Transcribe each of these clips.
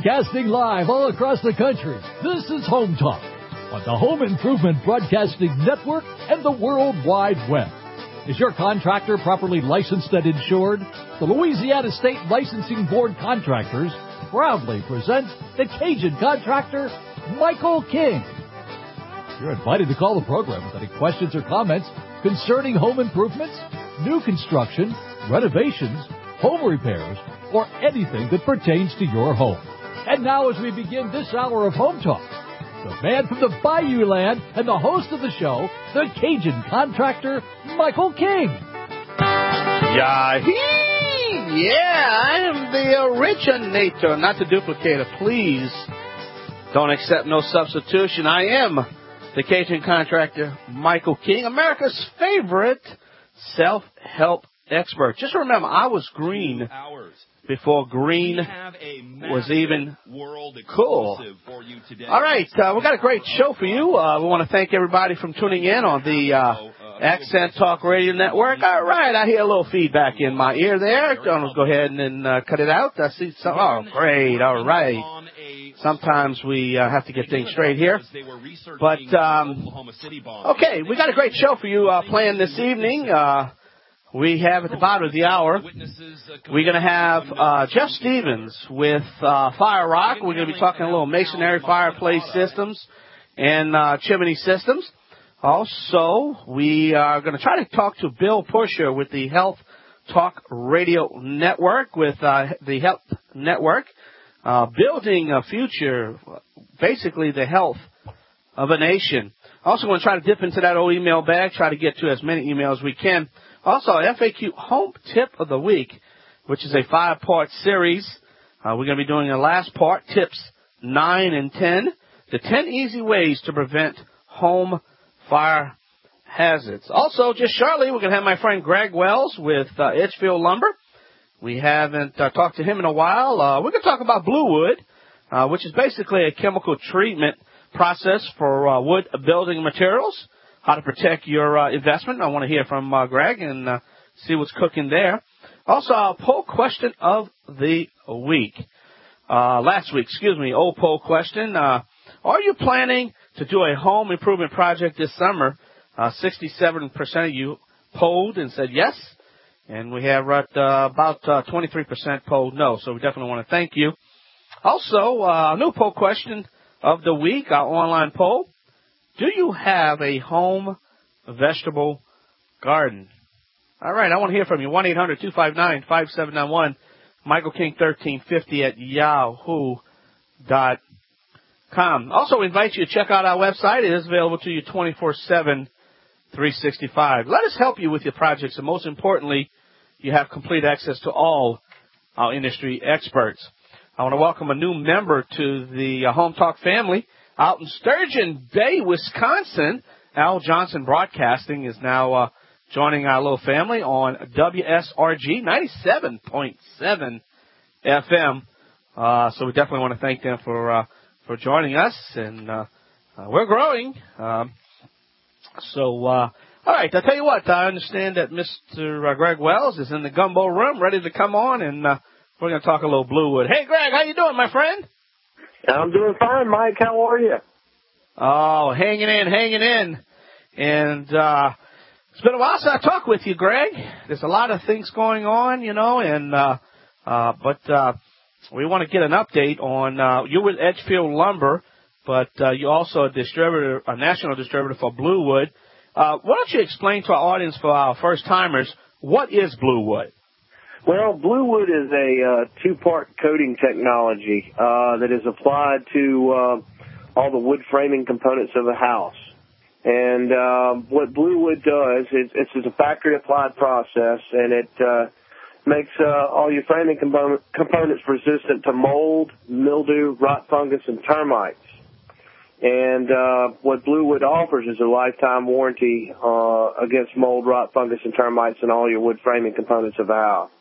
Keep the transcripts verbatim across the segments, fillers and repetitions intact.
Broadcasting live all across the country, this is Home Talk on the Home Improvement Broadcasting Network and the World Wide Web. Is your contractor properly licensed and insured? The Louisiana State Licensing Board Contractors proudly presents the Cajun contractor, Michael King. You're invited to call the program with any questions or comments concerning home improvements, new construction, renovations, home repairs, or anything that pertains to your home. And now as we begin this hour of Home Talk, the man from the Bayou Land and the host of the show, the Cajun contractor, Michael King. Yahee! Yeah, I am the originator, not the duplicator. Please don't accept no substitution. I am the Cajun contractor, Michael King, America's favorite self-help expert. Just remember, I was green before green was even cool. All right, uh, we've got a great show for you. Uh, we want to thank everybody from tuning in on the uh, Accent Talk Radio Network. All right, I hear a little feedback in my ear there. Let's go ahead and, and uh, cut it out. I see some. Oh, great. All right. Sometimes we uh, have to get things straight here. But, um, okay, we got a great show for you uh, planned this evening. Uh, we have at the bottom of the hour, we're going to have uh, Jeff Stevens with uh, Fire Rock. We're going to be talking a little masonry fireplace systems and uh, chimney systems. Also, we are going to try to talk to Bill Pusher with the Health Talk Radio Network, with uh, the Health Network. Uh, building a future, basically the health of a nation. Also want to try to dip into that old email bag, try to get to as many emails as we can. Also, F A Q Home Tip of the Week, which is a five-part series. Uh, we're going to be doing the last part, tips nine and ten, the ten easy ways to prevent home fire hazards. Also, just shortly, we're going to have my friend Greg Wells with uh, Edgefield Lumber. We haven't uh, talked to him in a while. Uh, we're going to talk about Blue Wood, uh, which is basically a chemical treatment process for uh, wood building materials, how to protect your uh, investment. I want to hear from uh, Greg and uh, see what's cooking there. Also, our poll question of the week. Uh, last week, excuse me, old poll question. Uh, are you planning to do a home improvement project this summer? Uh, sixty-seven percent of you polled and said yes. And we have uh, about uh, twenty-three percent polled no, so we definitely want to thank you. Also, uh, a new poll question of the week, our online poll. Do you have a home vegetable garden? All right, I want to hear from you. one eight hundred two five nine five seven nine one, Michael King thirteen fifty at yahoo dot com. Also, we invite you to check out our website. It is available to you twenty-four seven, three sixty-five. Let us help you with your projects, and most importantly, you have complete access to all our industry experts. I want to welcome a new member to the uh, Home Talk family out in Sturgeon Bay, Wisconsin. Al Johnson Broadcasting is now uh, joining our little family on W S R G ninety-seven point seven F M. Uh, so we definitely want to thank them for uh, for joining us, and uh, uh, we're growing. Um, so. Uh, All right, I'll tell you what, I understand that Mister Greg Wells is in the gumbo room, ready to come on, and uh, we're going to talk a little Blue Wood. Hey, Greg, how you doing, my friend? I'm doing fine, Mike. How are you? Oh, hanging in, hanging in. And uh, it's been a while since I talked with you, Greg. There's a lot of things going on, you know, and uh, uh, but uh, we want to get an update on, uh, you're with Edgefield Lumber, but uh, you're also a distributor, a national distributor for Blue Wood. Uh, why don't you explain to our audience, for our first-timers, what is Blue Wood? Well, Blue Wood is a uh, two-part coating technology uh, that is applied to uh, all the wood framing components of a house. And uh, what Blue Wood does, is it's a factory-applied process, and it uh, makes uh, all your framing component, components resistant to mold, mildew, rot fungus, and termites. And uh, what Blue Wood offers is a lifetime warranty uh, against mold, rot, fungus, and termites in all your wood framing components of a house.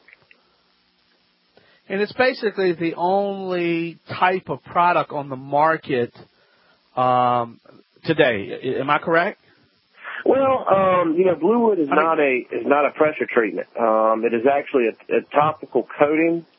And it's basically the only type of product on the market um, today. Am I correct? Well, um, you know, Blue Wood is not a is not a pressure treatment. Um, it is actually a, a topical coating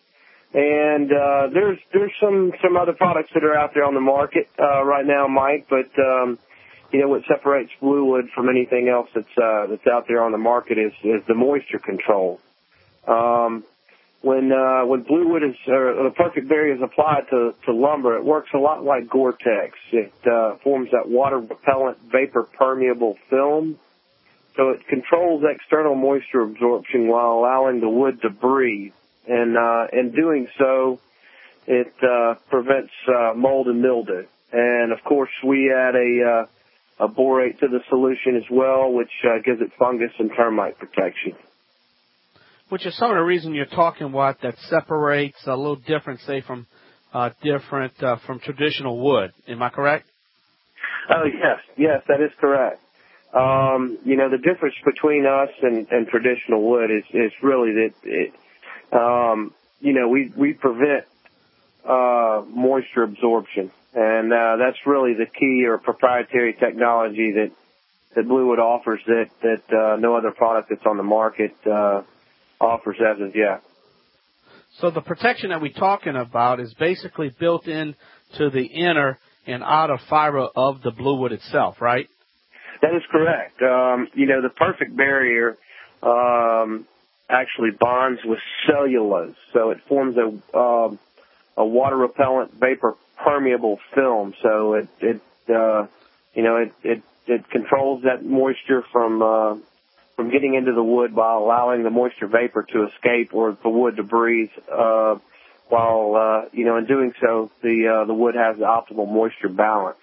And uh, there's there's some, some other products that are out there on the market uh, right now, Mike. But um, you know what separates Bluewood from anything else that's uh, that's out there on the market is is the moisture control. Um, when uh, when Bluewood is or the Perfect Barrier is applied to, to lumber, it works a lot like Gore-Tex. It uh, forms that water repellent, vapor permeable film. So it controls external moisture absorption while allowing the wood to breathe. And uh, in doing so, it uh, prevents uh, mold and mildew. And, of course, we add a, uh, a borate to the solution as well, which uh, gives it fungus and termite protection. Which is some of the reason you're talking about that separates a little different, say, from uh, different uh, from traditional wood. Am I correct? Oh, yes. Yes, that is correct. Um, you know, the difference between us and, and traditional wood is, is really that it, Um, you know, we, we prevent, uh, moisture absorption. And, uh, that's really the key or proprietary technology that, that Bluewood offers that, that, uh, no other product that's on the market, uh, offers as of yet. So the protection that we're talking about is basically built in to the inner and outer fiber of the Bluewood itself, right? That is correct. Um, you know, the Perfect Barrier, um, actually bonds with cellulose, so it forms a um, a water repellent vapor permeable film. So it it uh, you know it, it it controls that moisture from uh, from getting into the wood while allowing the moisture vapor to escape or the wood to breathe. Uh, while uh, you know in doing so, the uh, the wood has the optimal moisture balance.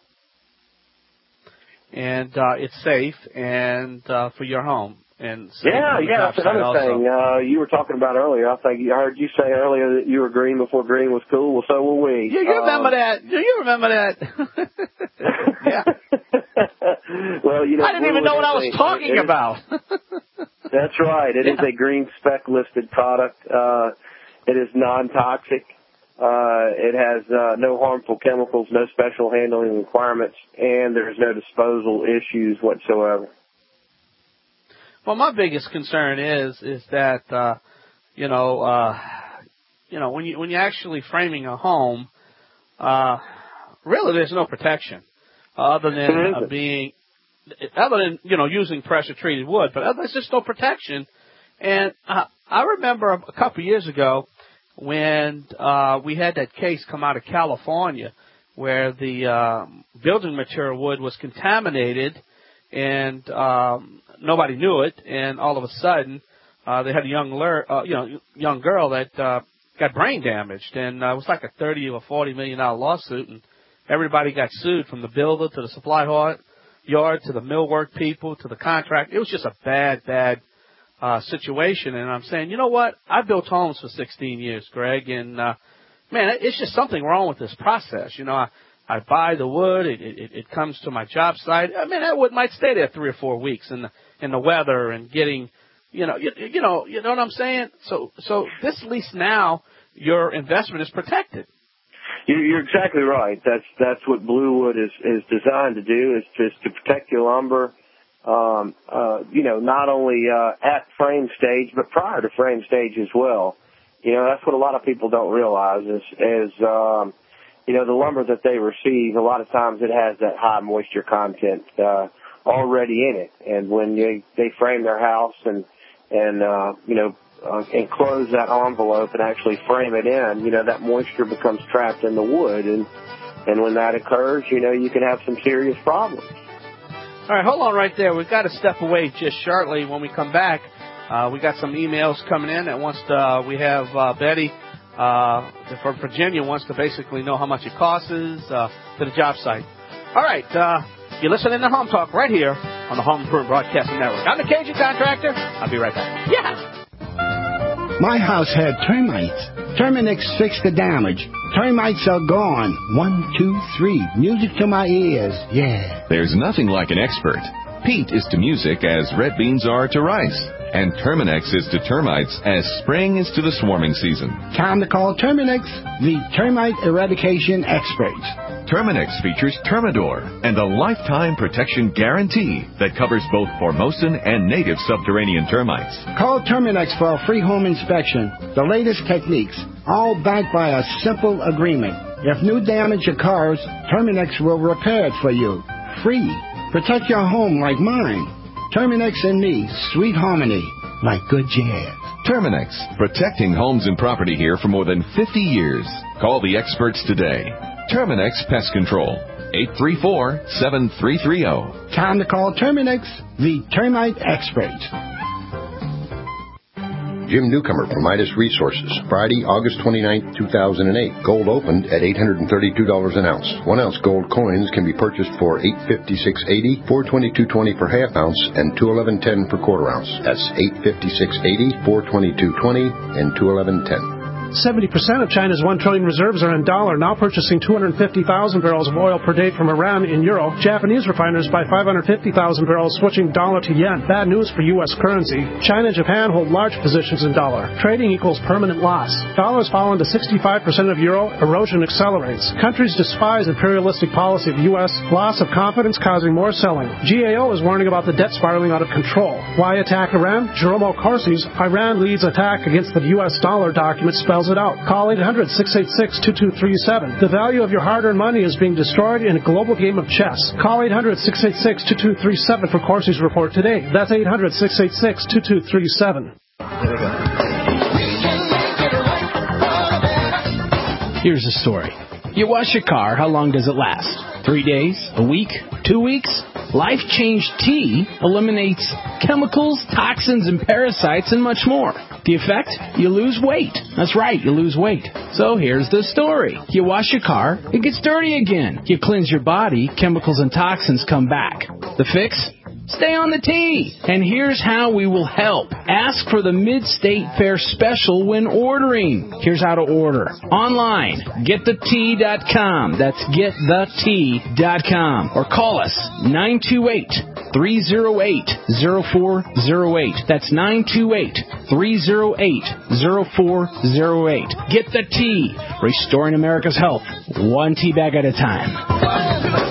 And uh, it's safe and uh, for your home. And yeah, yeah, that's another thing uh, you were talking about earlier. I think I heard you say earlier that you were green before green was cool. Well, so were we. Yeah, you um, remember that? Do you remember that? Yeah. Well, you know, I didn't even know what I was talking about. That's right. It yeah. is a green spec listed product. Uh, it is non-toxic. Uh, it has uh, no harmful chemicals, no special handling requirements, and there's no disposal issues whatsoever. Well, my biggest concern is is that uh, you know uh, you know when you when you're actually framing a home, uh, really there's no protection other than uh, being other than you know using pressure treated wood, but there's just no protection. And uh, I remember a couple of years ago when uh, we had that case come out of California where the uh, building material wood was contaminated and um, nobody knew it, and all of a sudden uh, they had a young ler- uh, you know young girl that uh, got brain damaged, and uh, it was like a thirty or forty million dollar lawsuit, and everybody got sued from the builder to the supply yard to the millwork people to the contract. It was just a bad, bad uh, situation, and I'm saying, you know what? I built homes for sixteen years, Greg, and uh, man, it's just something wrong with this process. You know, I, I buy the wood, it, it, it comes to my job site. I mean, that wood might stay there three or four weeks in the in the weather and getting, you know, you, you know, you know what I'm saying. So, so this at least now your investment is protected. You're exactly right. That's that's what Bluewood is is designed to do, is just to protect your lumber. Um, uh, you know, not only uh, at frame stage, but prior to frame stage as well. You know, that's what a lot of people don't realize is, is um, you know, the lumber that they receive, a lot of times it has that high moisture content uh, already in it. And when they, they frame their house and, and uh, you know, uh, enclose that envelope and actually frame it in, you know, that moisture becomes trapped in the wood. And, and when that occurs, you know, you can have some serious problems. All right, hold on right there. We've got to step away just shortly. When we come back, uh, we got some emails coming in that wants to, uh, we have uh, Betty uh, from Virginia wants to basically know how much it costs uh, to the job site. All right, uh, you're listening to Home Talk right here on the Home Improvement Broadcasting Network. I'm the Cajun Contractor. I'll be right back. Yeah. My house had termites. Terminix fixed the damage. Termites are gone. One, two, three. Music to my ears. Yeah. There's nothing like an expert. Peat is to music as red beans are to rice. And Terminix is to termites as spring is to the swarming season. Time to call Terminix, the termite eradication experts. Terminix features Termidor and a lifetime protection guarantee that covers both Formosan and native subterranean termites. Call Terminix for a free home inspection. The latest techniques, all backed by a simple agreement. If new damage occurs, Terminex will repair it for you, free. Protect your home like mine. Terminex and me, sweet harmony, like good jazz. Terminex, protecting homes and property here for more than fifty years. Call the experts today. Terminex Pest Control, eight three four, seven three three zero. Time to call Terminex, the termite experts. Jim Newcomer from Midas Resources. Friday, August twenty-ninth, two thousand eight. Gold opened at eight hundred thirty-two dollars an ounce. One ounce gold coins can be purchased for eight fifty-six eighty, four twenty-two twenty per half ounce, and two eleven ten per quarter ounce. That's eight fifty-six eighty, four twenty-two twenty, and two eleven ten. seventy percent of China's one trillion reserves are in dollar, now purchasing two hundred fifty thousand barrels of oil per day from Iran in euro. Japanese refiners buy five hundred fifty thousand barrels, switching dollar to yen. Bad news for U S currency. China and Japan hold large positions in dollar. Trading equals permanent loss. Dollars fallen to sixty-five percent of euro. Erosion accelerates. Countries despise imperialistic policy of U S. Loss of confidence causing more selling. G A O is warning about the debt spiraling out of control. Why attack Iran? Jerome Corsi's Iran leads attack against the U S dollar document spells it out. Call eight hundred, six eight six, two two three seven. The value of your hard-earned money is being destroyed in a global game of chess. Call eight hundred, six eight six, two two three seven for Corsi's report today. That's eight hundred, six eight six, two two three seven. Here's the story. You wash your car, how long does it last? Three days? A week? Two weeks? Life Change Tea eliminates chemicals, toxins, and parasites, and much more. The effect? You lose weight. That's right, you lose weight. So here's the story. You wash your car, it gets dirty again. You cleanse your body, chemicals and toxins come back. The fix? Stay on the tea. And here's how we will help. Ask for the Mid-State Fair special when ordering. Here's how to order. Online, get the tea dot com. That's get the tea dot com. Or call us, nine two eight, three oh eight, oh four oh eight. That's nine two eight, three oh eight, oh four oh eight. Get the tea. Restoring America's health, one tea bag at a time.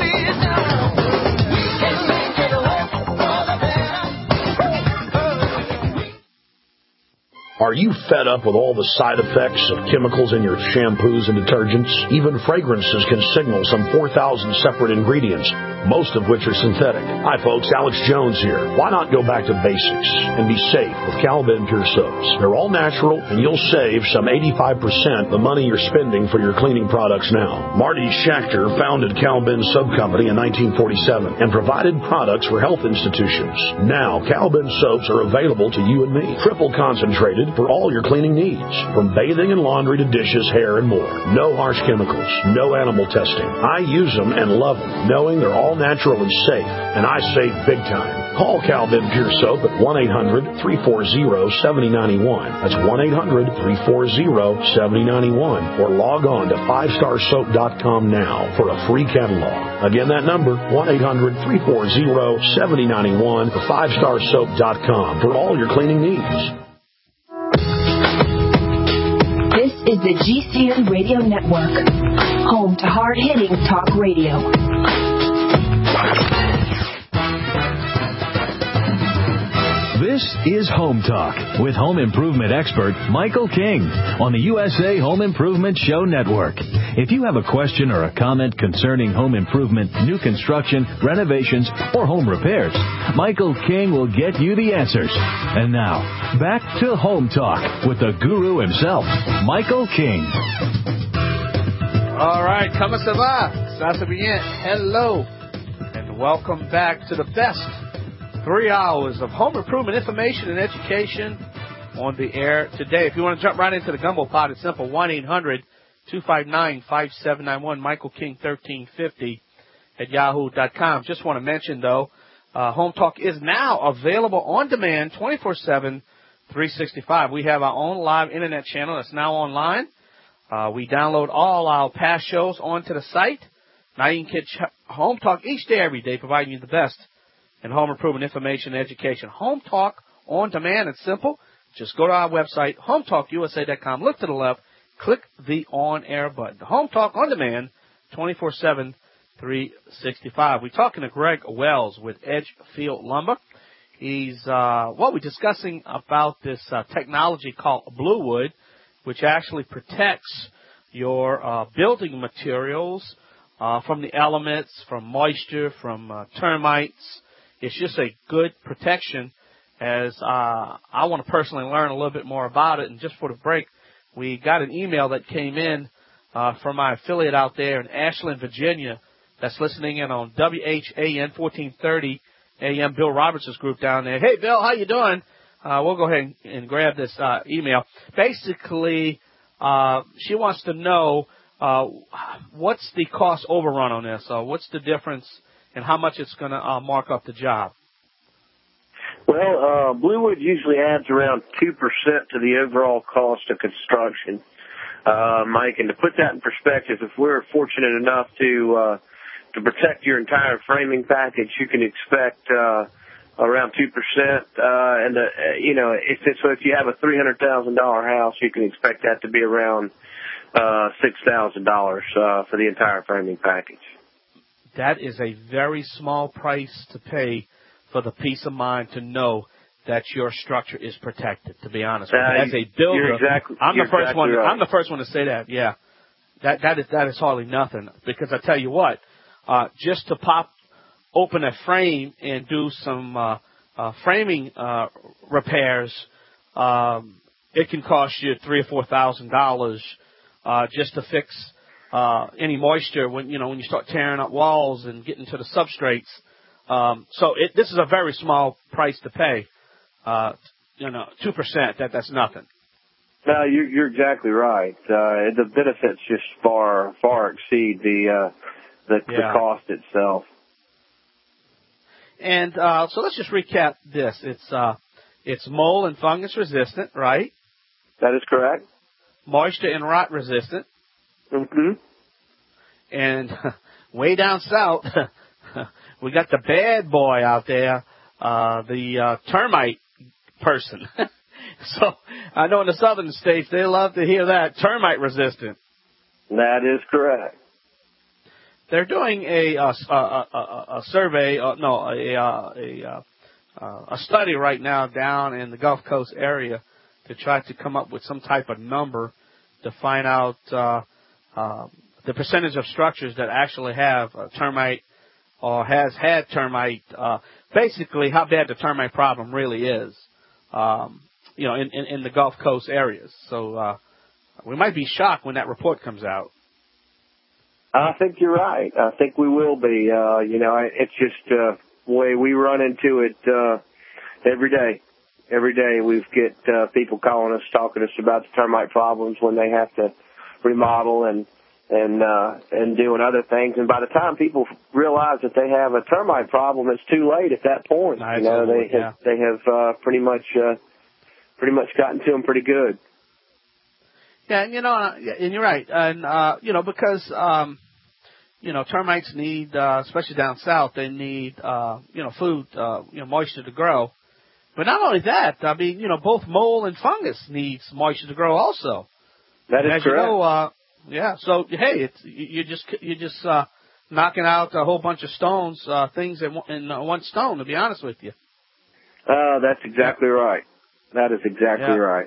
Are you fed up with all the side effects of chemicals in your shampoos and detergents? Even fragrances can signal some four thousand separate ingredients, most of which are synthetic. Hi folks, Alex Jones here. Why not go back to basics and be safe with Cal-Ben Pure Soaps? They're all natural and you'll save some eighty-five percent the money you're spending for your cleaning products now. Marty Schachter founded Cal-Ben Soap Company in nineteen forty-seven and provided products for health institutions. Now, Cal-Ben soaps are available to you and me. Triple concentrated for all your cleaning needs, from bathing and laundry to dishes, hair, and more. No harsh chemicals, no animal testing. I use them and love them, knowing they're all natural and safe, and I save big time. Call Cal-Ben Pure Soap at one eight hundred, three four zero, seven oh nine one. That's one eight hundred, three four zero, seven oh nine one. Or log on to five star soap dot com now for a free catalog. Again, that number, one eight hundred, three four zero, seven oh nine one or five star soap dot com for all your cleaning needs. This is the G C N Radio Network, home to hard-hitting talk radio. This is Home Talk with home improvement expert Michael King on the U S A Home Improvement Show Network. If you have a question or a comment concerning home improvement, new construction, renovations, or home repairs, Michael King will get you the answers. And now, back to Home Talk with the guru himself, Michael King. All right, comment ça va? Ça se bien. Hello, and welcome back to the best three hours of home improvement information and education on the air today. If you want to jump right into the gumbo pot, it's simple. one eight hundred, two five nine, five seven nine one, Michael King thirteen fifty at yahoo dot com. Just want to mention, though, uh, Home Talk is now available on demand twenty-four seven, three sixty-five. We have our own live internet channel that's now online. Uh, we download all our past shows onto the site. Now you can catch Home Talk each day, every day, providing you the best in home improvement information and education. Home Talk on demand. It's simple. Just go to our website, home talk u s a dot com. Look to the left. Click the on-air button. Home Talk on demand, twenty-four seven, three sixty-five. We're talking to Greg Wells with Edgefield Lumber. He's, uh, what we're discussing about this uh, technology called Bluewood. which actually protects your uh, building materials uh, from the elements, from moisture, from uh, termites. It's just a good protection. As uh, I want to personally learn a little bit more about it, and just for the break, we got an email that came in uh, from my affiliate out there in Ashland, Virginia, that's listening in on W H A N fourteen thirty A M, Bill Roberts' group down there. Hey, Bill, how you doing? Uh, we'll go ahead and, and grab this uh, email. Basically, uh, she wants to know uh, what's the cost overrun on this? Uh, what's the difference and how much it's going to uh, mark up the job? Well, uh, Bluewood usually adds around two percent to the overall cost of construction, uh, Mike. And to put that in perspective, if we're fortunate enough to uh, to protect your entire framing package, you can expect uh, around two percent. Uh, and, uh, you know, if it's, so if you have a three hundred thousand dollars house, you can expect that to be around uh, six thousand dollars uh, for the entire framing package. That is a very small price to pay for the peace of mind to know that your structure is protected, to be honest with you. As a builder, you're exactly, I'm you're the first exactly one right. I'm the first one to say that, yeah. That that is that is hardly nothing. Because I tell you what, uh just to pop open a frame and do some uh, uh framing uh repairs, um it can cost you three or four thousand dollars uh just to fix uh any moisture when you know when you start tearing up walls and getting to the substrates. Um, so it, this is a very small price to pay. Uh, you know, two percent, that, that's nothing. No, you're, you're exactly right. Uh, the benefits just far, far exceed the, uh, the, yeah. the cost itself. And, uh, so let's just recap this. It's, uh, it's mold and fungus resistant, right? That is correct. Moisture and rot resistant. Mm-hmm. And way down south, we got the bad boy out there, uh, the uh, termite person. So I know in the southern states they love to hear that, termite resistant. That is correct. They're doing a a, a, a, a survey, uh, no, a a, a a study right now down in the Gulf Coast area to try to come up with some type of number to find out uh, uh, the percentage of structures that actually have a termite or has had termite, uh, basically how bad the termite problem really is, um, you know, in, in, in the Gulf Coast areas. So uh, we might be shocked when that report comes out. I think you're right. I think we will be. Uh, you know, it's just uh, the way we run into it uh, every day. Every day we get uh, people calling us, talking to us about the termite problems when they have to remodel and and uh, and doing other things. And by the time people realize that they have a termite problem, it's too late at that point. Nice you know, they yeah. have they have uh, pretty much uh, pretty much gotten to them pretty good. Yeah, and you know, and you're right, and uh, you know, because um, you know, termites need, uh, especially down south, they need uh, you know, food, uh, you know, moisture to grow. But not only that, I mean, you know, both mold and fungus needs moisture to grow also. That is As correct. You know, uh, yeah, so hey, it's you just you're just uh, knocking out a whole bunch of stones, uh, things in one, in one stone. To be honest with you. Uh, that's exactly right. That is exactly yeah. right.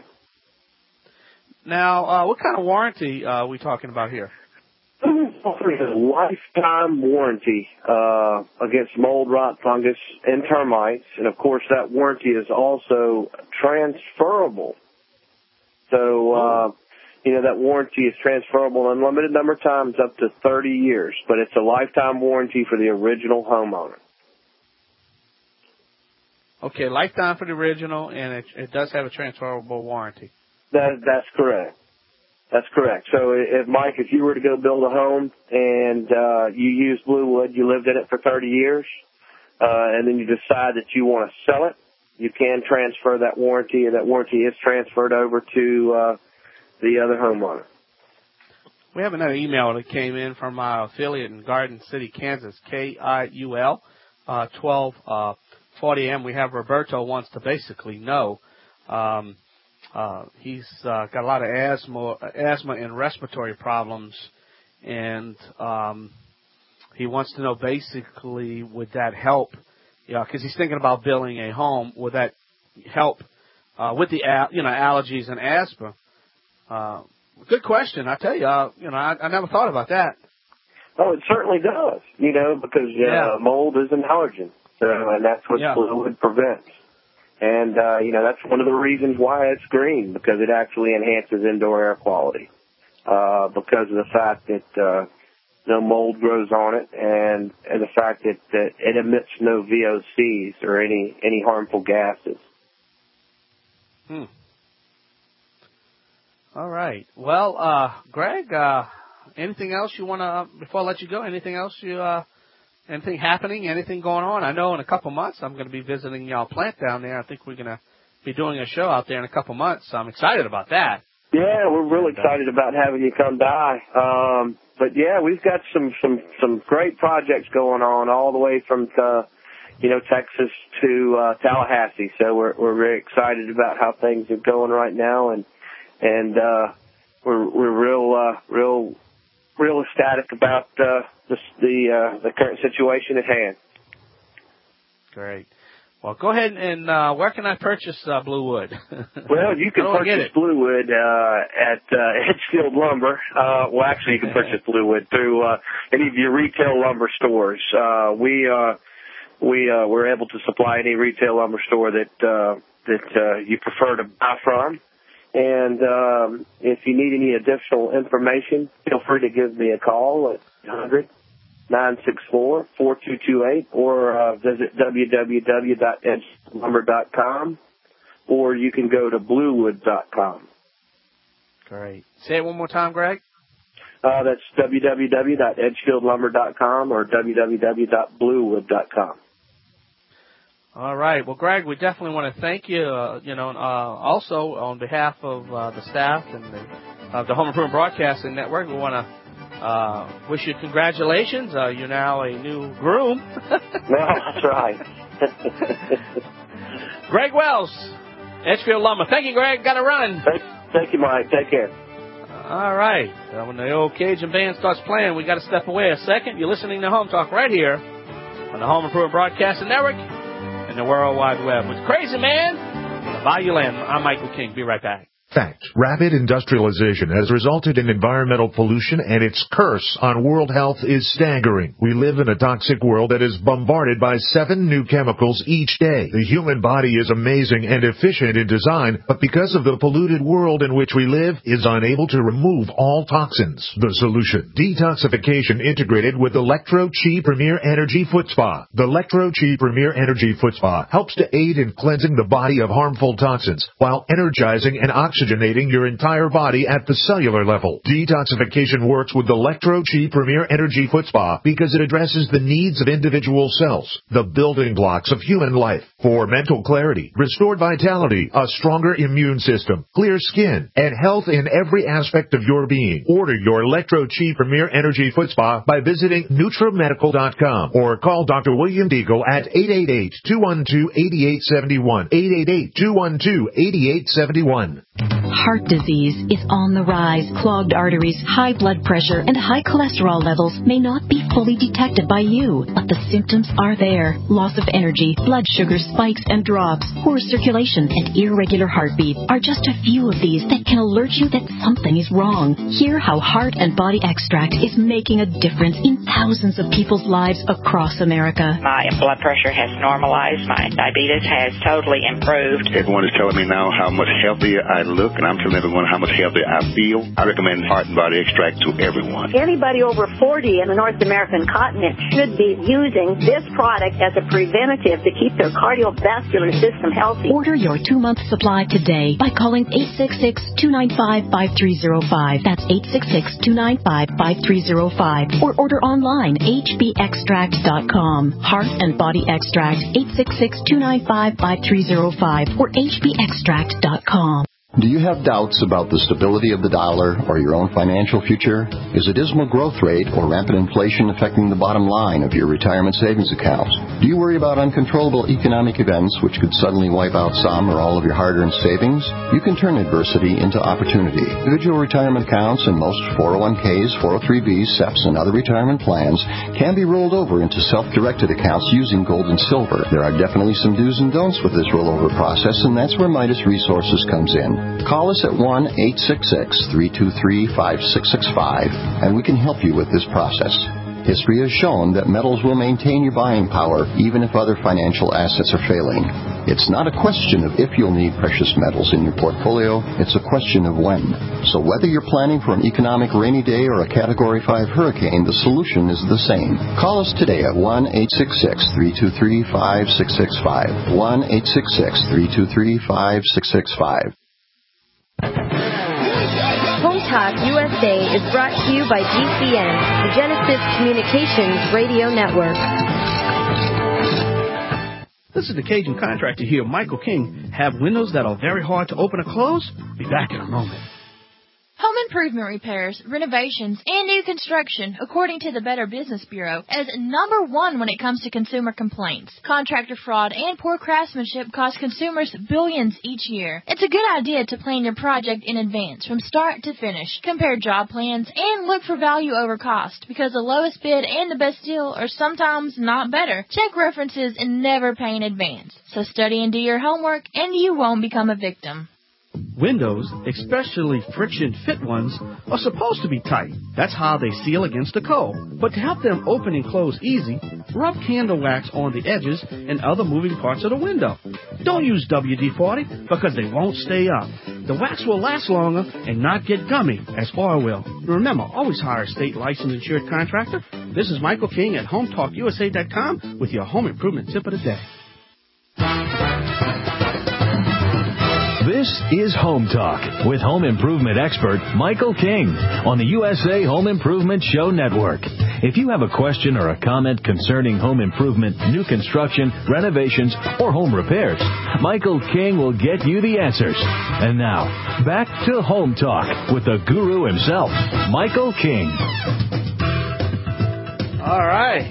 Now, uh, what kind of warranty uh, are we talking about here? Offers a lifetime warranty uh, against mold, rot, fungus, and termites, and of course that warranty is also transferable. So. Uh, You know, that warranty is transferable an unlimited number of times up to thirty years, but it's a lifetime warranty for the original homeowner. Okay, lifetime for the original, and it, it does have a transferable warranty. That, that's correct. That's correct. So, if Mike, if you were to go build a home and uh, you used Bluewood, you lived in it for thirty years, uh, and then you decide that you want to sell it, you can transfer that warranty, and that warranty is transferred over to uh, the other homeowner. We have another email that came in from our affiliate in Garden City, Kansas, K I U L, uh, twelve forty A M. We have Roberto wants to basically know. Um, uh, he's uh, got a lot of asthma, asthma and respiratory problems, and um, he wants to know basically would that help? Yeah, because he's thinking about building a home. Would that help uh, with the you know allergies and asthma? uh, good question. I tell you, uh, you know, I, I never thought about that. Oh, it certainly does, you know, because uh, Yeah. mold is an allergen, so, and that's what Yeah. Bluewood prevents. And, uh, you know, that's one of the reasons why it's green, because it actually enhances indoor air quality, uh, because of the fact that uh, no mold grows on it, and, and the fact that, that it emits no V O Cs or any, any harmful gases. Hmm. All right. Well, uh, Greg, uh, anything else you want to, before I let you go, anything else you, uh, anything happening, anything going on? I know in a couple months I'm going to be visiting y'all plant down there. I think we're going to be doing a show out there in a couple months, so I'm excited about that. Yeah, we're really excited about having you come by. Um, but yeah, we've got some, some, some great projects going on all the way from, uh, you know, Texas to, uh, Tallahassee. So we're, we're very excited about how things are going right now. And, and, uh, we're, we're real, uh, real, real ecstatic about, uh, the, the, uh, the current situation at hand. Great. Well, go ahead and, uh, where can I purchase, uh, Bluewood? Well, you can How do I get purchase it? Bluewood, uh, at, uh, Edgefield Lumber. Uh, well, actually, you can purchase Bluewood through, uh, any of your retail lumber stores. Uh, we, uh, we, uh, we're able to supply any retail lumber store that, uh, that, uh, you prefer to buy from. And, um, if you need any additional information, feel free to give me a call at one hundred, nine six four, four two two eight or uh, visit w w w dot edge lumber dot com, or you can go to bluewood dot com. Great. Say it one more time, Greg. Uh, that's w w w dot edgefield lumber dot com or w w w dot bluewood dot com. All right. Well, Greg, we definitely want to thank you, uh, you know, uh, also on behalf of uh, the staff and the, uh, the Home Improvement Broadcasting Network. We want to uh, wish you congratulations. Uh, you're now a new groom. No, that's right. Greg Wells, Edgefield Lumber. Thank you, Greg. Got to run. Thank, thank you, Mike. Take care. All right. Uh, when the old Cajun band starts playing, we got to step away a second. You're listening to Home Talk right here on the Home Improvement Broadcasting Network and the World Wide Web. With Crazy Man, the Bayou Land. I'm Michael King. Be right back. Fact. Rapid industrialization has resulted in environmental pollution, and its curse on world health is staggering. We live in a toxic world that is bombarded by seven new chemicals each day. The human body is amazing and efficient in design, but because of the polluted world in which we live, is unable to remove all toxins. The solution: detoxification integrated with Electro-Chi Premier Energy Foot Spa. The Electro-Chi Premier Energy Foot Spa helps to aid in cleansing the body of harmful toxins while energizing and oxygenating oxygenating your entire body at the cellular level. Detoxification works with the Electro-Chi Premier Energy Foot Spa because it addresses the needs of individual cells, the building blocks of human life, for mental clarity, restored vitality, a stronger immune system, clear skin, and health in every aspect of your being. Order your Electro-Chi Premier Energy Foot Spa by visiting Nutramedical dot com or call Doctor William Deagle at eight eight eight, two one two, eight eight seven one, eight eight eight, two one two, eight eight seven one. Heart disease is on the rise. Clogged arteries, high blood pressure, and high cholesterol levels may not be fully detected by you, but the symptoms are there. Loss of energy, blood sugar spikes and drops, poor circulation, and irregular heartbeat are just a few of these that can alert you that something is wrong. Hear how Heart and Body Extract is making a difference in thousands of people's lives across America. My blood pressure has normalized. My diabetes has totally improved. Everyone is telling me now how much healthier I look, and I'm telling everyone how much healthier I feel. I recommend Heart and Body Extract to everyone. Anybody over forty in the North American continent should be using this product as a preventative to keep their cardiovascular system healthy. Order your two-month supply today by calling eight six six, two nine five, five three zero five. That's eight six six, two nine five, five three zero five. Or order online, h b extract dot com. Heart and Body Extract, eight six six, two nine five, five three zero five or h b extract dot com. Do you have doubts about the stability of the dollar or your own financial future? Is a dismal growth rate or rampant inflation affecting the bottom line of your retirement savings accounts? Do you worry about uncontrollable economic events which could suddenly wipe out some or all of your hard-earned savings? You can turn adversity into opportunity. Individual retirement accounts and most four oh one k's, four oh three b's, S E P's, and other retirement plans can be rolled over into self-directed accounts using gold and silver. There are definitely some do's and don'ts with this rollover process, and that's where Midas Resources comes in. Call us at one eight six six, three two three, five six six five, and we can help you with this process. History has shown that metals will maintain your buying power even if other financial assets are failing. It's not a question of if you'll need precious metals in your portfolio, it's a question of when. So whether you're planning for an economic rainy day or a Category five hurricane, the solution is the same. Call us today at one eight six six, three two three, five six six five, one eight six six, three two three, five six six five. Home Talk U S A is brought to you by G C N, the Genesis Communications Radio Network. This is the Cajun Contractor here, Michael King. Have windows that are very hard to open or close? Be back in a moment. Home improvement repairs, renovations, and new construction, according to the Better Business Bureau, is number one when it comes to consumer complaints. Contractor fraud and poor craftsmanship cost consumers billions each year. It's a good idea to plan your project in advance, from start to finish. Compare job plans and look for value over cost, because the lowest bid and the best deal are sometimes not better. Check references and never pay in advance. So study and do your homework, and you won't become a victim. Windows, especially friction-fit ones, are supposed to be tight. That's how they seal against the cold. But to help them open and close easy, rub candle wax on the edges and other moving parts of the window. Don't use W D forty because they won't stay up. The wax will last longer and not get gummy as oil will. Remember, always hire a state licensed insured contractor. This is Michael King at home talk U S A dot com with your home improvement tip of the day. This is Home Talk with home improvement expert Michael King on the U S A Home Improvement Show Network. If you have a question or a comment concerning home improvement, new construction, renovations, or home repairs, Michael King will get you the answers. And now, back to Home Talk with the guru himself, Michael King. All right.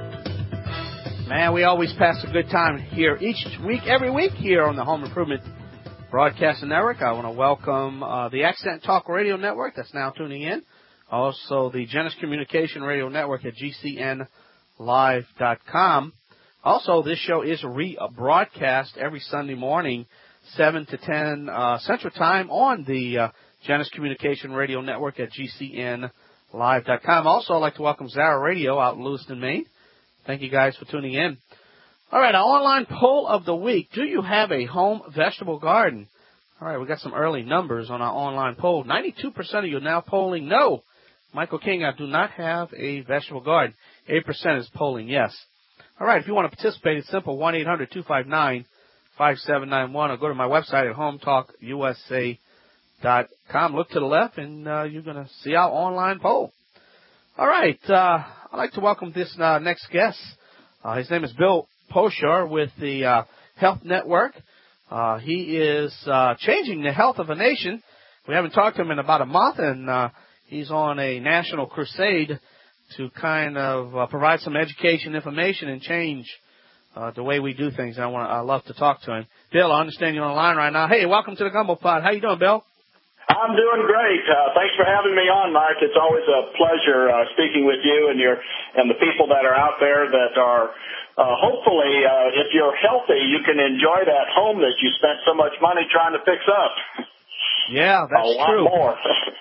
Man, we always pass a good time here each week, every week here on the Home Improvement Broadcasting Network. I want to welcome uh, the Accent Talk Radio Network that's now tuning in. Also, the Genesis Communication Radio Network at G C N live dot com. Also, this show is rebroadcast every Sunday morning, seven to ten uh, Central Time on the uh, Genesis Communication Radio Network at G C N live dot com. Also, I'd like to welcome Zara Radio out in Lewiston, Maine. Thank you guys for tuning in. All right, our online poll of the week. Do you have a home vegetable garden? All right, we got some early numbers on our online poll. ninety-two percent of you are now polling no. Michael King, I do not have a vegetable garden. eight percent is polling yes. All right, if you want to participate, it's simple, one eight hundred, two five nine, five seven nine one, or go to my website at home talk U S A dot com. Look to the left, and uh, you're going to see our online poll. All right, uh, I'd like to welcome this uh, next guest. Uh, his name is Bill Poshar with the uh, Health Network. Uh, he is uh, changing the health of a nation. We haven't talked to him in about a month, and uh, he's on a national crusade to kind of uh, provide some education, information, and change uh, the way we do things. I want I love to talk to him. Bill, I understand you're on the line right now. Hey, welcome to the Gumbo Pod. How you doing, Bill? I'm doing great. Uh, thanks for having me on, Mike. It's always a pleasure uh, speaking with you and your and the people that are out there that are uh, hopefully, uh, if you're healthy, you can enjoy that home that you spent so much money trying to fix up. Yeah, that's a lot true. More.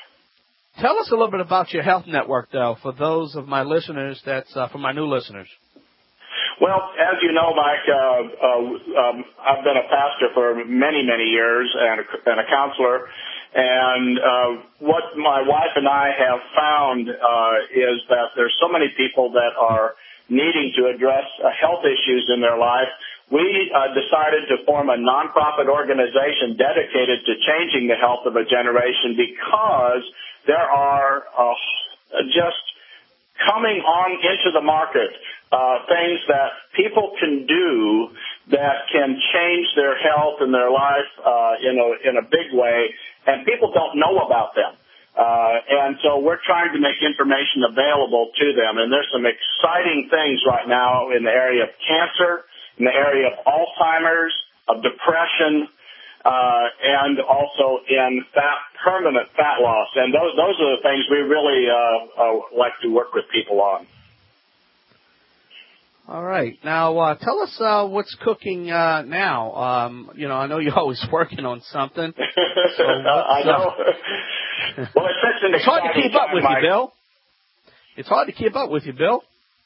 Tell us a little bit about your health network, though, for those of my listeners. That's uh, for my new listeners. Well, as you know, Mike, uh, uh, um, I've been a pastor for many, many years and a, and a counselor. And uh, what my wife and I have found uh, is that there's so many people that are needing to address uh, health issues in their life. We uh, decided to form a nonprofit organization dedicated to changing the health of a generation because there are uh, just coming on into the market uh, things that people can do that can change their health and their life uh, in a in a big way. And people don't know about them. Uh, and so we're trying to make information available to them. And there's some exciting things right now in the area of cancer, in the area of Alzheimer's, of depression, uh, and also in fat, permanent fat loss. And those, those are the things we really uh, uh, like to work with people on. All right. Now, uh, tell us uh, what's cooking uh, now. Um, you know, I know you're always working on something. So I know. Well, it's such an It's hard to keep up with Mike. you, Bill. It's hard to keep up with you, Bill.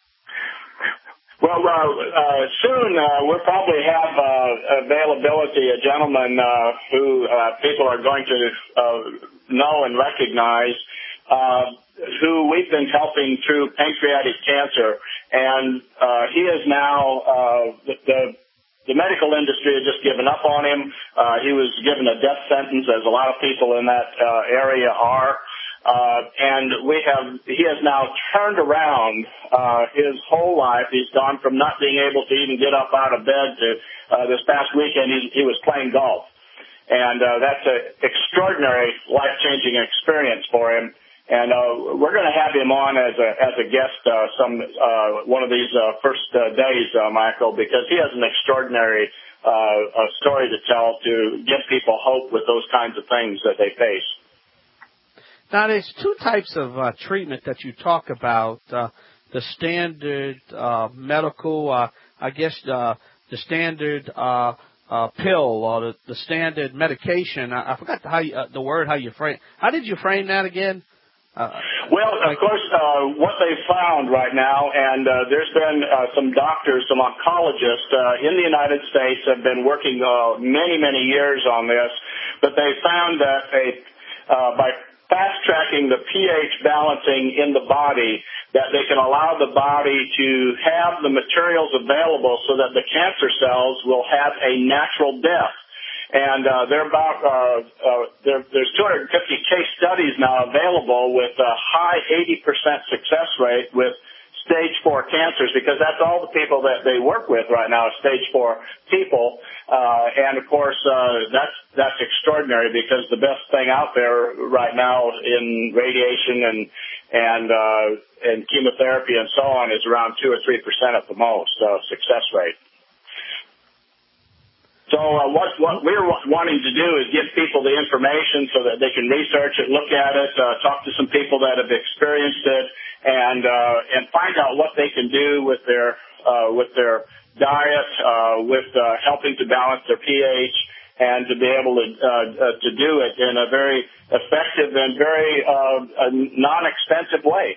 Well, uh, uh, soon uh, we'll probably have uh, availability a gentleman uh, who uh, people are going to uh, know and recognize, uh, who we've been helping through pancreatic cancer, and uh, he is now uh, the, the the medical industry has just given up on him. Uh, he was given a death sentence, as a lot of people in that uh, area are. Uh, and we have, he has now turned around, uh, his whole life. He's gone from not being able to even get up out of bed to, uh, this past weekend he, he was playing golf. And, uh, that's an extraordinary life-changing experience for him. And, uh, we're going to have him on as a, as a guest, uh, some, uh, one of these, uh, first uh, days, uh, Michael, because he has an extraordinary, uh, a story to tell to give people hope with those kinds of things that they face. Now, there's two types of uh, treatment that you talk about. Uh, the standard uh, medical, uh, I guess uh, the standard uh, uh, pill or the, the standard medication. I, I forgot how you, uh, the word, how you frame. How did you frame that again? Uh, well, of course, uh, what they found right now, and uh, there's been uh, some doctors, some oncologists uh, in the United States have been working uh, many, many years on this, but they found that a, uh, by fast-tracking the pH balancing in the body, that they can allow the body to have the materials available so that the cancer cells will have a natural death. And uh, they're about, uh, uh, there, there's two hundred fifty case studies now available with a high eighty percent success rate with stage four cancers, because that's all the people that they work with right now, stage four people. Uh, and of course, uh, that's, that's extraordinary, because the best thing out there right now in radiation and, and, uh, and chemotherapy and so on is around two or three percent at the most, uh, success rate. So uh, what, what we're wanting to do is give people the information so that they can research it, look at it, uh, talk to some people that have experienced it, and uh, and find out what they can do with their uh, with their diet, uh, with uh, helping to balance their pH, and to be able to uh, uh, to do it in a very effective and very uh, a non-expensive way.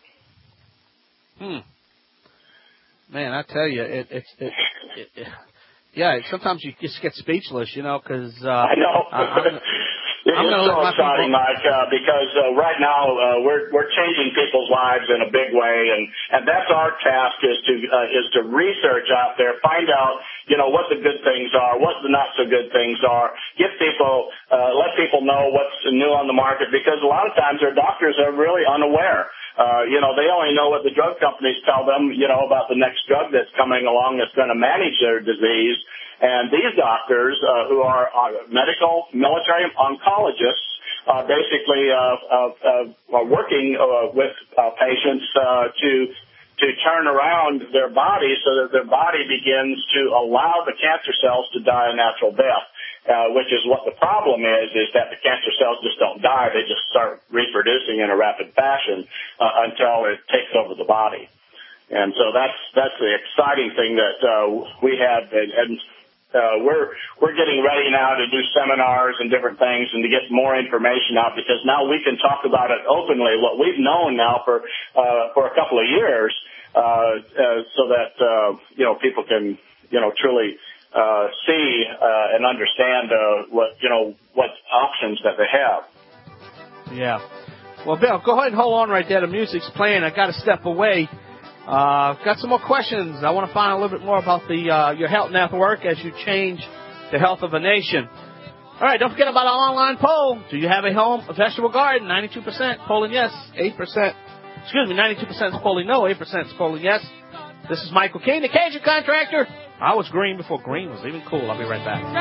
Hmm. Man, I tell you, it, it's it, it, it, yeah. Sometimes you just get speechless, you know, because uh, I know. I'm, It is so exciting, Mike, uh, because uh, right now uh, we're we're changing people's lives in a big way, and, and that's our task is to uh, is to research out there, find out you know what the good things are, what the not so good things are, give people uh, let people know what's new on the market, because a lot of times their doctors are really unaware. Uh, you know, they only know what the drug companies tell them, you know, about the next drug that's coming along that's going to manage their disease. And these doctors, uh, who are uh, medical, military oncologists, uh, basically uh, uh, uh, are working uh, with uh, patients uh, to to turn around their body so that their body begins to allow the cancer cells to die a natural death, uh, which is what the problem is, is that the cancer cells just don't die. They just start reproducing in a rapid fashion uh, until it takes over the body. And so that's that's the exciting thing that uh, we have. And, and Uh, we're we're getting ready now to do seminars and different things and to get more information out, because now we can talk about it openly, what we've known now for uh, for a couple of years, uh, uh, so that uh, you know people can you know truly uh, see uh, and understand uh, what you know what options that they have. Yeah. Well, Bill, go ahead and hold on right there. The music's playing. I got to step away. Uh, got some more questions. I want to find a little bit more about the uh, your health network as you change the health of a nation. All right, don't forget about our online poll. Do you have a home, a vegetable garden? ninety-two percent polling yes, eight percent. Excuse me, ninety-two percent is polling no, eight percent is polling yes. This is Michael King, the Cajun Contractor. I was green before green was even cool. I'll be right back.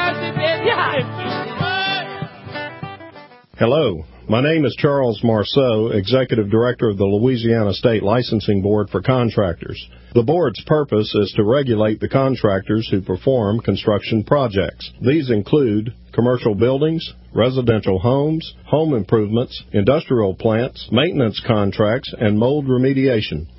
Hello. My name is Charles Marceau, Executive Director of the Louisiana State Licensing Board for Contractors. The board's purpose is to regulate the contractors who perform construction projects. These include commercial buildings, residential homes, home improvements, industrial plants, maintenance contracts, and mold remediation.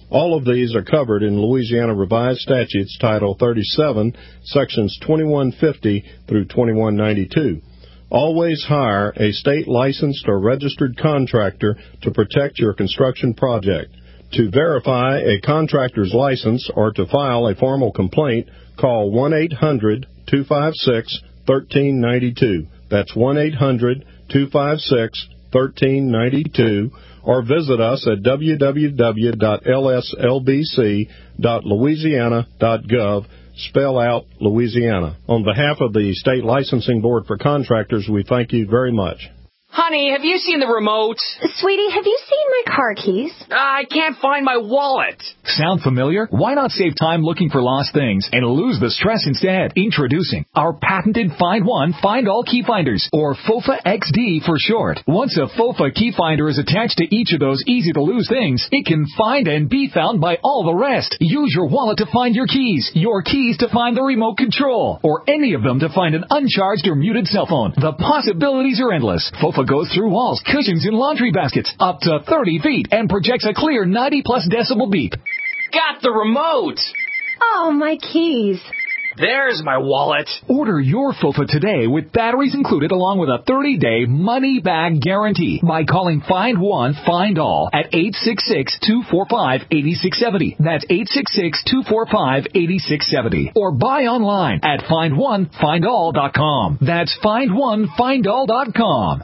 All of these are covered in Louisiana Revised Statutes Title thirty-seven, Sections twenty-one fifty through twenty-one ninety-two. Always hire a state licensed or registered contractor to protect your construction project. To verify a contractor's license or to file a formal complaint, call one eight hundred two five six one three nine two. That's one eight hundred two five six one three nine two, or visit us at w w w dot l s l b c dot louisiana dot gov. Spell out Louisiana. On behalf of the State Licensing Board for Contractors, we thank you very much. Honey, have you seen the remote? Sweetie, have you seen my car keys? Uh, I can't find my wallet. Sound familiar? Why not save time looking for lost things and lose the stress instead? Introducing our patented Find One, Find All Key Finders, or FOFA X D for short. Once a FOFA key finder is attached to each of those easy-to-lose things, it can find and be found by all the rest. Use your wallet to find your keys, your keys to find the remote control, or any of them to find an uncharged or muted cell phone. The possibilities are endless. FOFA goes through walls, cushions, and laundry baskets up to thirty feet and projects a clear ninety plus decibel beep. Got the remote! Oh, my keys. There's my wallet. Order your FOFA today with batteries included along with a thirty-day money-back guarantee by calling Find One, Find All at eight six six, two four five, eight six seven zero. That's eight six six, two four five, eight six seven zero. Or buy online at find one find all dot com. That's find one find all dot com.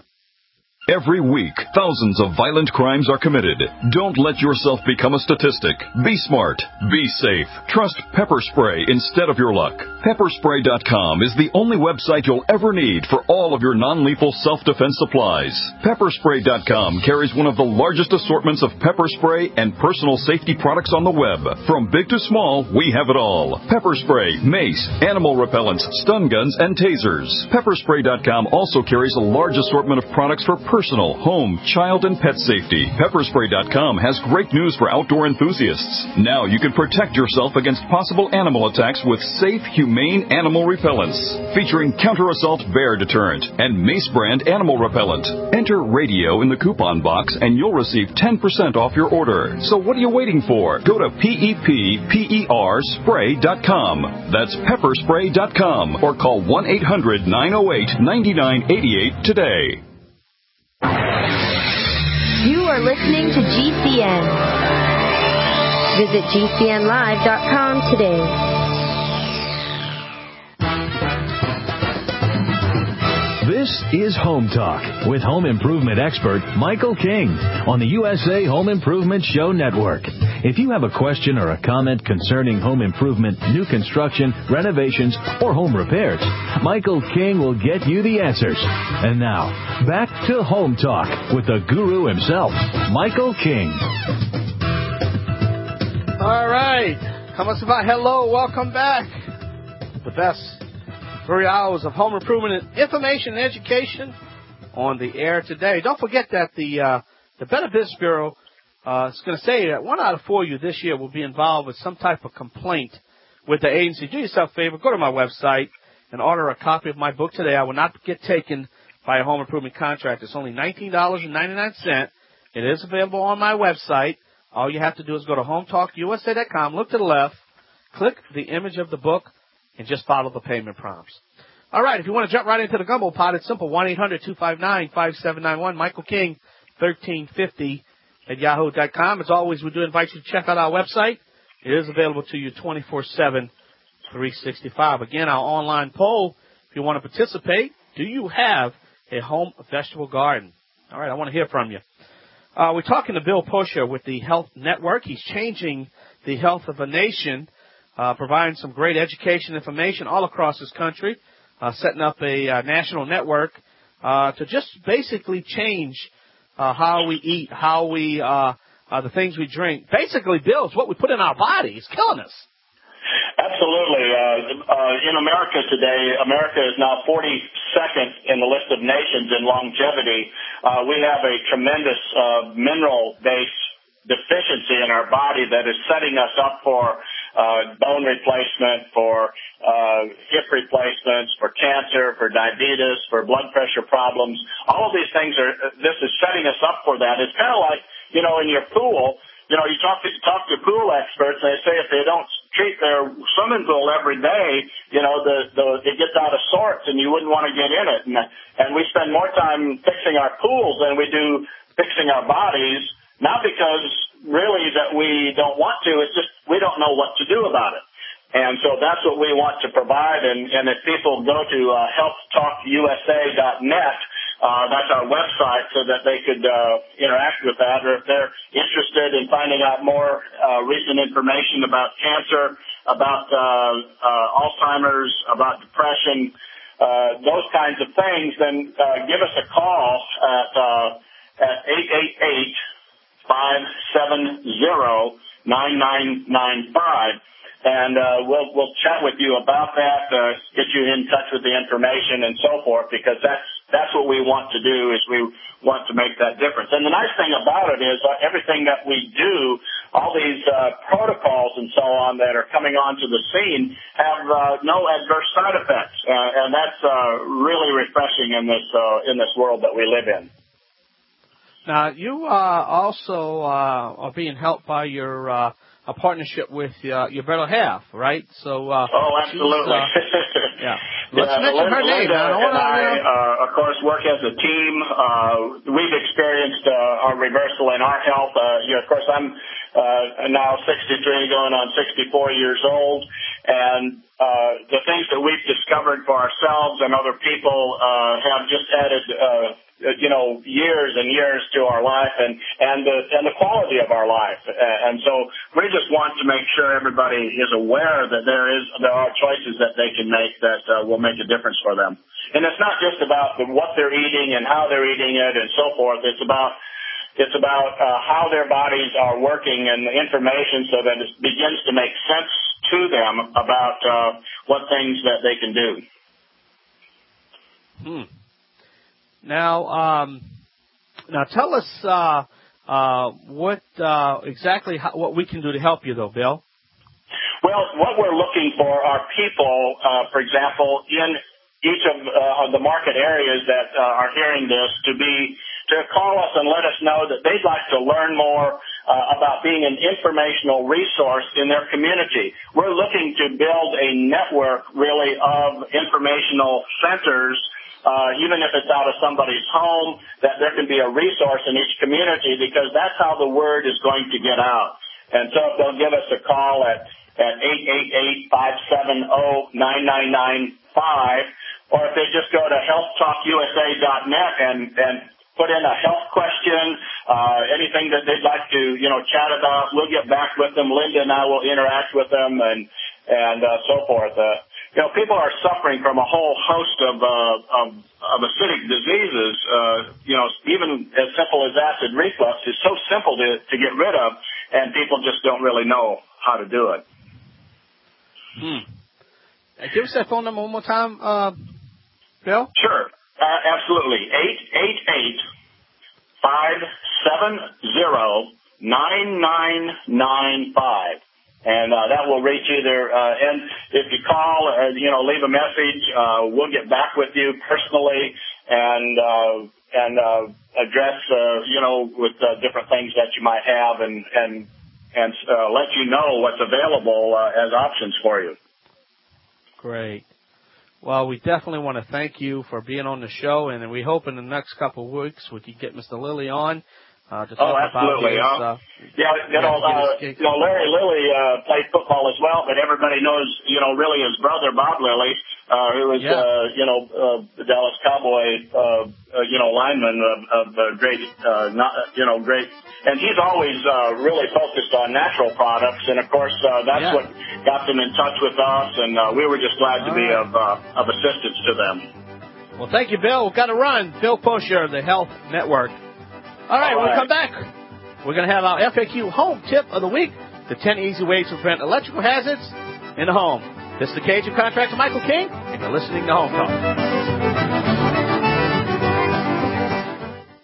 Every week, thousands of violent crimes are committed. Don't let yourself become a statistic. Be smart. Be safe. Trust Pepper Spray instead of your luck. pepper spray dot com is the only website you'll ever need for all of your non-lethal self-defense supplies. pepper spray dot com carries one of the largest assortments of pepper spray and personal safety products on the web. From big to small, we have it all. Pepper spray, mace, animal repellents, stun guns, and tasers. pepper spray dot com also carries a large assortment of products for personal, home, child, and pet safety. pepper spray dot com has great news for outdoor enthusiasts. Now you can protect yourself against possible animal attacks with safe, humane animal repellents. Featuring counter-assault bear deterrent and Mace brand animal repellent. Enter radio in the coupon box and you'll receive ten percent off your order. So what are you waiting for? Go to P E P P E R spray dot com. That's pepper spray dot com or call one eight hundred nine oh eight nine nine eight eight today. You are listening to G C N. Visit G C N live dot com today. This is Home Talk with home improvement expert Michael King on the U S A Home Improvement Show Network. If you have a question or a comment concerning home improvement, new construction, renovations, or home repairs, Michael King will get you the answers. And now, back to Home Talk with the guru himself, Michael King. All right. Come on, hello, welcome back. The best three hours of home improvement and information and education on the air today. Don't forget that the uh, the Better Business Bureau uh, is going to say that one out of four of you this year will be involved with some type of complaint with the agency. Do yourself a favor, go to my website and order a copy of my book today. I will not get taken by a home improvement contractor. It's only nineteen dollars and ninety-nine cents. It is available on my website. All you have to do is go to home talk U S A dot com, look to the left, click the image of the book, and just follow the payment prompts. All right, if you want to jump right into the gumbo pot, it's simple, one eight hundred two five nine five seven nine one, Michael King, thirteen fifty at yahoo dot com. As always, we do invite you to check out our website. It is available to you twenty-four seven, three sixty-five. Again, our online poll, if you want to participate, do you have a home vegetable garden? All right, I want to hear from you. Uh, we're talking to Bill Pusher with the Health Network. He's changing the health of a nation, uh, providing some great education information all across this country, uh, setting up a uh, national network uh, to just basically change uh, how we eat, how we, uh, uh, the things we drink. Basically, Bill, it's what we put in our body. It's killing us. Absolutely. Uh, uh, in America today, America is now forty-second in the list of nations in longevity. Uh, we have a tremendous uh, mineral-based deficiency in our body that is setting us up for uh, bone replacement, for uh, hip replacements, for cancer, for diabetes, for blood pressure problems. All of these things are, this is setting us up for that. It's kind of like, you know, in your pool, you know, you talk to, talk to pool experts, and they say if they don't treat their swimming pool every day, you know, the, the it gets out of sorts, and you wouldn't want to get in it. And, and we spend more time fixing our pools than we do fixing our bodies, not because really that we don't want to, it's just we don't know what to do about it. And so that's what we want to provide. And, and if people go to uh, health talk U S A dot net, uh, that's our website, so that they could uh, interact with that. Or if they're interested in finding out more uh, recent information about cancer, about uh, uh, Alzheimer's, about depression, uh, those kinds of things, then uh, give us a call at uh, at eight eight eight, five seven zero, nine nine nine five. And uh, we'll we'll chat with you about that, uh, get you in touch with the information and so forth, because that's that's what we want to do, is we want to make that difference. And the nice thing about it is uh, everything that we do, all these uh, protocols and so on that are coming onto the scene have uh, no adverse side effects, uh, and that's uh, really refreshing in this uh, in this world that we live in. Now, you uh, also uh, are being helped by your uh, a partnership with uh, your better half, right? So, uh, oh, absolutely. Uh, yeah. Let's yeah, mention Linda, her name. Linda I don't and wanna, I, you know. uh, of course, work as a team. Uh, we've experienced uh, our reversal in our health. Uh, you know, of course, I'm uh, now sixty-three, going on sixty-four years old, and uh, the things that we've discovered for ourselves and other people uh, have just added uh, you know, years and years to our life and, and the, and the quality of our life. And so we just want to make sure everybody is aware that there is, there are choices that they can make that uh, will make a difference for them. And it's not just about the, what they're eating and how they're eating it and so forth. It's about, it's about uh, how their bodies are working and the information, so that it begins to make sense to them about uh, what things that they can do. Hmm. Now, um, now tell us uh, uh, what uh, exactly how, what we can do to help you, though, Bill. Well, what we're looking for are people, uh, for example, in each of uh, the market areas that uh, are hearing this, to be to call us and let us know that they'd like to learn more uh, about being an informational resource in their community. We're looking to build a network, really, of informational centers. Uh, even if it's out of somebody's home, that there can be a resource in each community, because that's how the word is going to get out. And so if they'll give us a call at, at eight eight eight, five seven zero, nine nine nine five, or if they just go to health talk U S A dot net and, and put in a health question, uh, anything that they'd like to, you know, chat about, we'll get back with them. Linda and I will interact with them and, and uh, so forth. Uh, You know, people are suffering from a whole host of uh, of, of acidic diseases. Uh, you know, even as simple as acid reflux is so simple to, to get rid of, and people just don't really know how to do it. Hmm. Uh, give us that phone number one more time, uh, Bill. Sure, uh, absolutely. Eight eight eight five seven zero nine nine nine five. And uh, that will reach either, uh, and if you call, uh, you know, leave a message, uh, we'll get back with you personally and uh, and uh, address, uh, you know, with uh, different things that you might have, and and and uh, let you know what's available uh, as options for you. Great. Well, we definitely want to thank you for being on the show, and we hope in the next couple of weeks we can get Mister Lilly on. Uh, to talk oh, absolutely. about his, huh? uh, yeah, you know, uh, you know, Larry Lilly uh, played football as well, but everybody knows, you know, really his brother, Bob Lilly, uh, who was, yeah. uh, you know, uh, the Dallas Cowboy, uh, uh, you know, lineman of, of uh, great, uh, not, you know, great. And he's always uh, really focused on natural products, and, of course, uh, that's yeah. what got them in touch with us, and uh, we were just glad to All be right. of, uh, of assistance to them. Well, thank you, Bill. We've got to run. Bill Posher, the Health Network. All right, All right, we'll come back. We're going to have our F A Q home tip of the week, the ten easy ways to prevent electrical hazards in the home. This is the Cajun Contractor, Michael King, and you're listening to Home Talk. With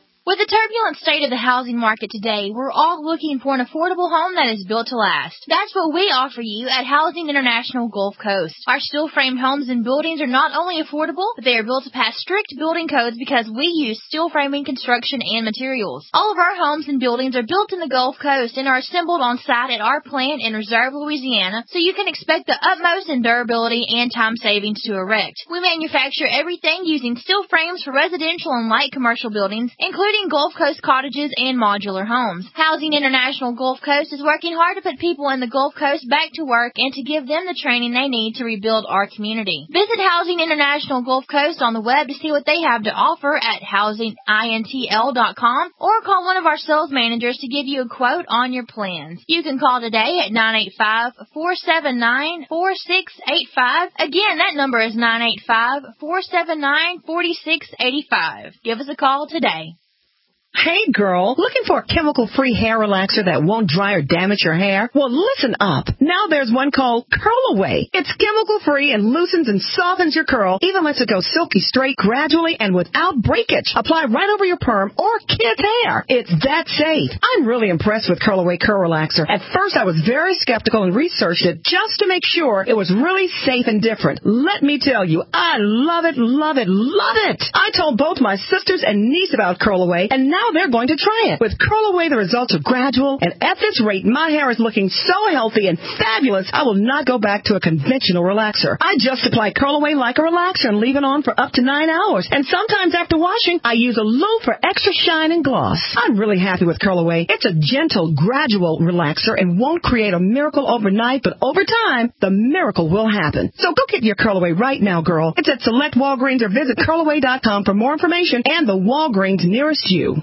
the turbulent state of the housing market today, we're all looking for an affordable home that is built to last. That's what we offer you at Housing International Gulf Coast. Our steel-framed homes and buildings are not only affordable, but they are built to pass strict building codes because we use steel framing construction and materials. All of our homes and buildings are built in the Gulf Coast and are assembled on site at our plant in Reserve, Louisiana, so you can expect the utmost in durability and time savings to erect. We manufacture everything using steel frames for residential and light commercial buildings, including Gulf Coast cottages and modular homes. Housing International Gulf Coast is working hard to put people in the Gulf Coast back to work and to give them the training they need to rebuild our community. Visit Housing International Gulf Coast on the web to see what they have to offer at housing intl dot com or call one of our sales managers to give you a quote on your plans. You can call today at nine eight five, four seven nine, four six eight five. Again, that number is nine eight five, four seven nine, four six eight five. Give us a call today. Hey, girl, looking for a chemical-free hair relaxer that won't dry or damage your hair? Well, listen up. Now there's one called Curl Away. It's chemical-free and loosens and softens your curl, even lets it go silky straight gradually and without breakage. Apply right over your perm or kids' hair. It's that safe. I'm really impressed with Curl Away Curl Relaxer. At first, I was very skeptical and researched it just to make sure it was really safe and different. Let me tell you, I love it, love it, love it. I told both my sisters and niece about Curl Away, and now they're going to try it. With Curl Away, the results are gradual, and at this rate, my hair is looking so healthy and fabulous, I will not go back to a conventional relaxer. I just apply Curl Away like a relaxer and leave it on for up to nine hours. And sometimes after washing, I use a loom for extra shine and gloss. I'm really happy with Curl Away. It's a gentle, gradual relaxer and won't create a miracle overnight, but over time, the miracle will happen. So go get your Curl Away right now, girl. It's at select Walgreens or visit curl away dot com for more information and the Walgreens nearest you.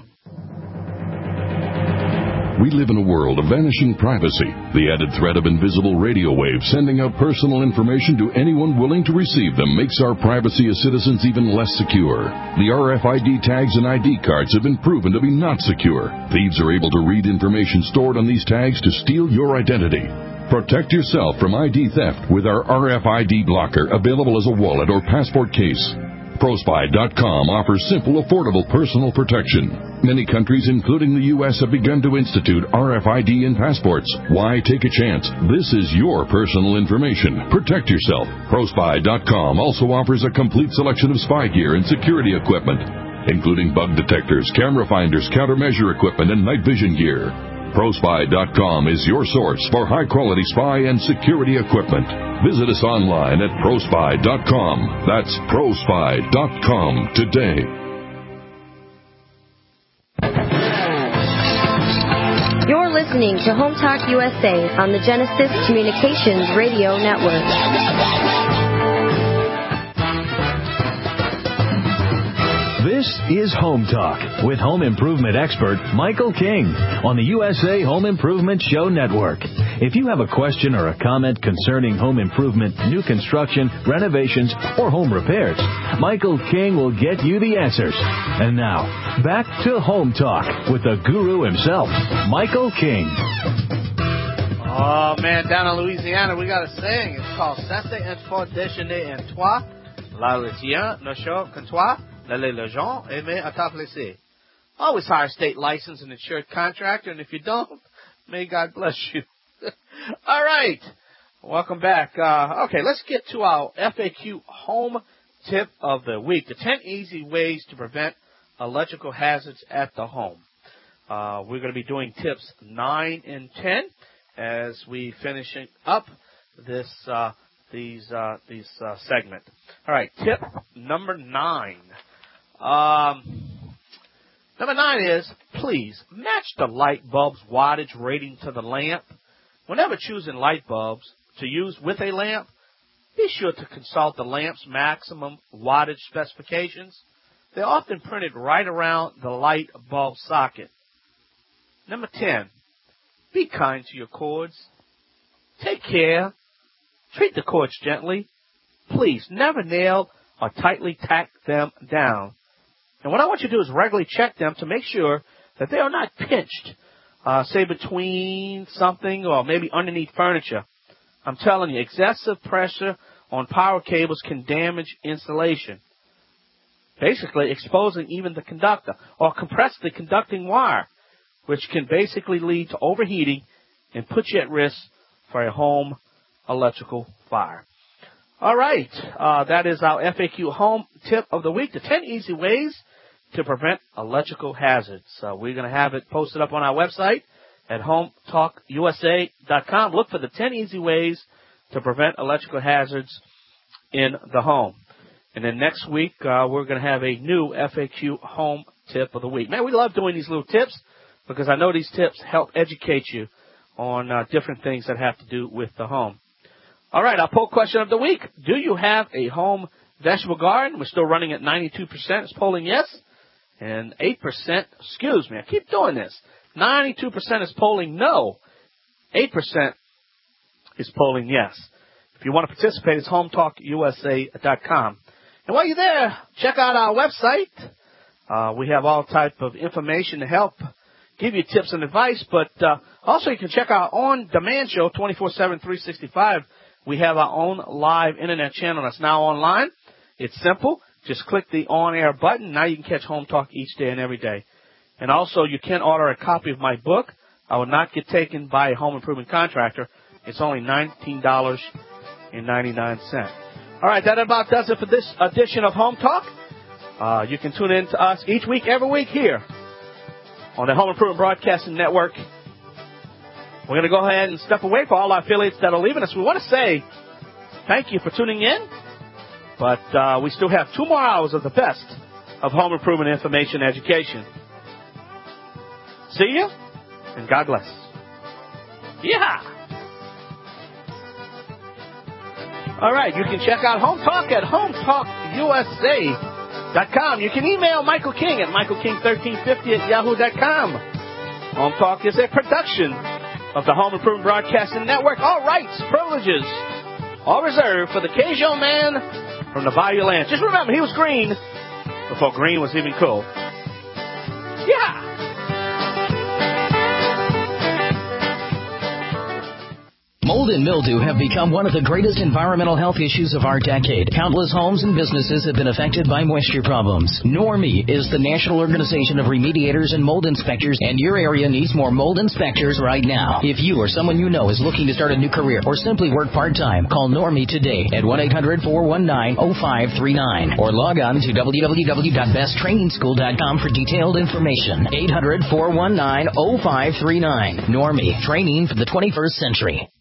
We live in a world of vanishing privacy, the added threat of invisible radio waves sending out personal information to anyone willing to receive them makes our privacy as citizens even less secure. The R F I D tags and I D cards have been proven to be not secure. Thieves are able to read information stored on these tags to steal your identity. Protect yourself from I D theft with our R F I D blocker, available as a wallet or passport case. ProSpy dot com offers simple, affordable personal protection. Many countries, including the U S, have begun to institute R F I D in passports. Why take a chance? This is your personal information. Protect yourself. ProSpy dot com also offers a complete selection of spy gear and security equipment, including bug detectors, camera finders, countermeasure equipment, and night vision gear. ProSpy dot com is your source for high-quality spy and security equipment. Visit us online at ProSpy dot com. That's ProSpy dot com today. You're listening to Home Talk U S A on the Genesis Communications Radio Network. This is Home Talk with home improvement expert Michael King on the U S A Home Improvement Show Network. If you have a question or a comment concerning home improvement, new construction, renovations, or home repairs, Michael King will get you the answers. And now, back to Home Talk with the guru himself, Michael King. Oh, man, down in Louisiana, we got a saying. It's called Sente un fort déjeuner en toi, la Louisiane ne chante qu'en toi. Les gens aiment à t'appeler. Always hire a state licensed and insured contractor, and if you don't, may God bless you. All right. Welcome back. Uh, okay, let's get to our F A Q home tip of the week, the ten easy ways to prevent electrical hazards at the home. Uh, we're going to be doing tips nine and ten as we finish up this uh, these uh, these uh, segment. All right, tip number nine. Um, number nine is, please match the light bulb's wattage rating to the lamp. Whenever choosing light bulbs to use with a lamp, be sure to consult the lamp's maximum wattage specifications. They're often printed right around the light bulb socket. Number ten, be kind to your cords. Take care. Treat the cords gently. Please never nail or tightly tack them down. And what I want you to do is regularly check them to make sure that they are not pinched, uh, say between something or maybe underneath furniture. I'm telling you, excessive pressure on power cables can damage insulation. basically exposing even the conductor, or compress the conducting wire, which can basically lead to overheating and put you at risk for a home electrical fire. All right, uh, that is our F A Q home tip of the week, the ten easy ways to prevent electrical hazards. Uh, we're going to have it posted up on our website at home talk U S A dot com. Look for the ten easy ways to prevent electrical hazards in the home. And then next week, uh, we're going to have a new F A Q home tip of the week. Man, we love doing these little tips because I know these tips help educate you on uh, different things that have to do with the home. All right, our poll question of the week. Do you have a home vegetable garden? We're still running at ninety-two percent. It's polling yes. And eight percent, excuse me, I keep doing this. ninety-two percent is polling no. eight percent is polling yes. If you want to participate, it's home talk U S A dot com. And while you're there, check out our website. Uh, we have all type of information to help give you tips and advice, but uh, also you can check our on-demand show twenty-four seven, three sixty-five. We have our own live internet channel that's now online. It's simple. Just click the on-air button. Now you can catch Home Talk each day and every day. And also you can order a copy of my book. I will not get taken by a home improvement contractor. It's only nineteen dollars and ninety-nine cents. All right, that about does it for this edition of Home Talk. Uh, you can tune in to us each week, every week here on the Home Improvement Broadcasting Network. We're going to go ahead and step away for all our affiliates that are leaving us. We want to say thank you for tuning in, but uh, we still have two more hours of the best of home improvement information and education. See you, and God bless. Yeah. All right, you can check out Home Talk at home talk U S A dot com. You can email Michael King at michael king thirteen fifty at yahoo dot com. Home Talk is a production of the Home Improvement Broadcasting Network. All rights, privileges, all reserved for the Cajun man from the Bayou Land. Just remember, he was green before green was even cool. Yeah. Mold and mildew have become one of the greatest environmental health issues of our decade. Countless homes and businesses have been affected by moisture problems. Normie is the national organization of remediators and mold inspectors, and your area needs more mold inspectors right now. If you or someone you know is looking to start a new career or simply work part-time, call Normie today at one eight hundred, four one nine, oh five three nine or log on to w w w dot best training school dot com for detailed information. eight hundred, four one nine, oh five three nine. Normie, training for the twenty-first century.